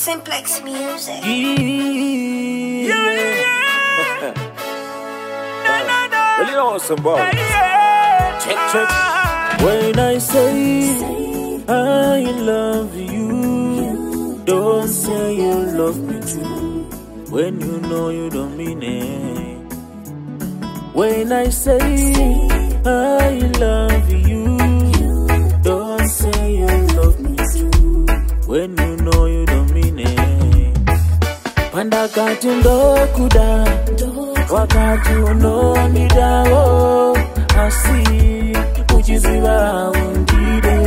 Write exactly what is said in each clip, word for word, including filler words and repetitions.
Simplex Music. Yeah, yeah, yeah. No, no, no. Well, you know some boys. Yeah, yeah. Check, check. When I say I love you, don't say you love me too. When you know you don't mean it. When I say I love you, don't say you love me too. When you know you don't mean it. Panda kati ndokuda, wakati unonida oh, asi uchiziva undide,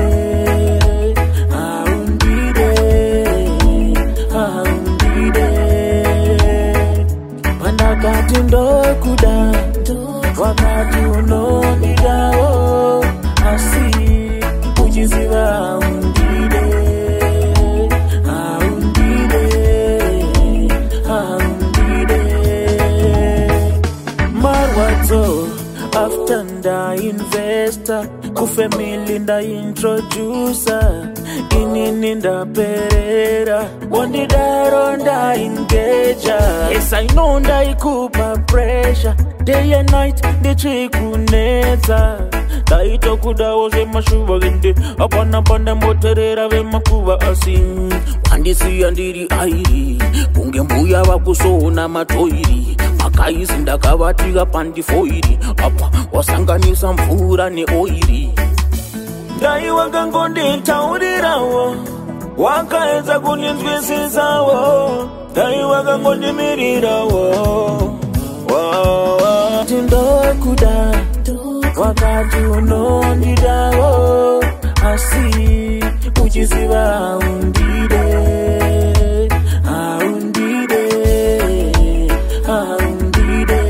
undide, undide. Panda kati ndokuda, wakati unonida oh, asi uchiziva undide. After nda investor, ku family nda introducer, inini nda perera, wandi daro nda engager. Yes, I know nda ikupa pressure, day and night the chikuneta. Taito kuda oze mashuba gende, apana panda moterera ve makuba asin. Wandi si andiri airi, bunge mbuya wakusona matoiri. Makaizi ndakavatiga pandifoiri, apa wasanganisa mvura neoiri. Ndai wakangonditaurirawo, wakaedza kuninzwisisawo. Ndai wakangondimirirawo. Tindokuda, wakati unondidawo, asi uchiziva undide, undide, undide.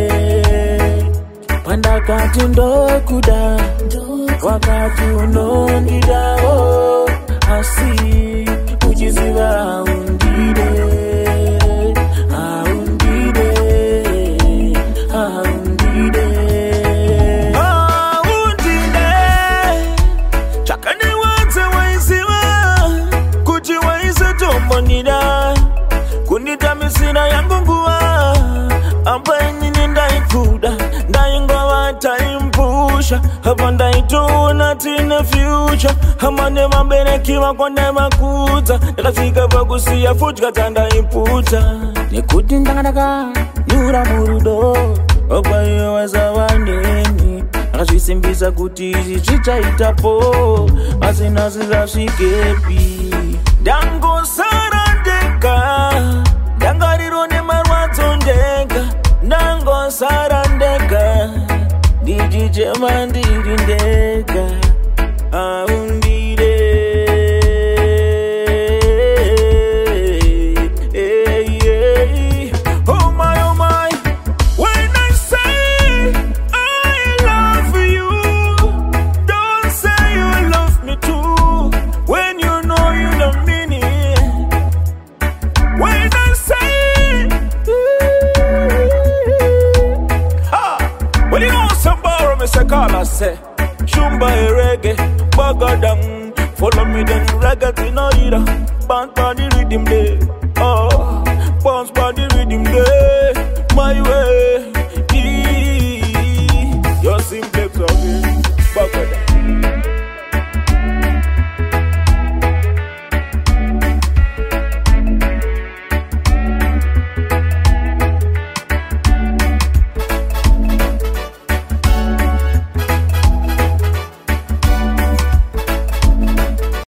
Panda kati ndokuda, wakati unondidawo, asi uchiziva undide, undide, undide. Undide, chakane wanze waisiwa, kuti waise tombonida, kunita misina yangu nguwa, ampa nyini ndaikuda, ndaingowa taimpusha, hapa ndaituna tina future, hama nema benekiwa kwa nema kuta, nakafika vakusia fuchka tandaiputa. Nikuti ndakadaka, nyura murudo, opa iyo weza waneni, nakashisimbisa kuti izi chichaitapo, asina sizashikepi. Dango sarandeka, dangariro ne marwadzo ndeka, dango sarandeka, diji chema ndiri ndeka, undide. Oh my, oh my, when I say I love you, don't say you love me too. When you know you don't mean it. When I say ha, when you know somebody me say call I say Shumba reggae, bagadang. Follow me then reggae tonight, bant on the rhythm day.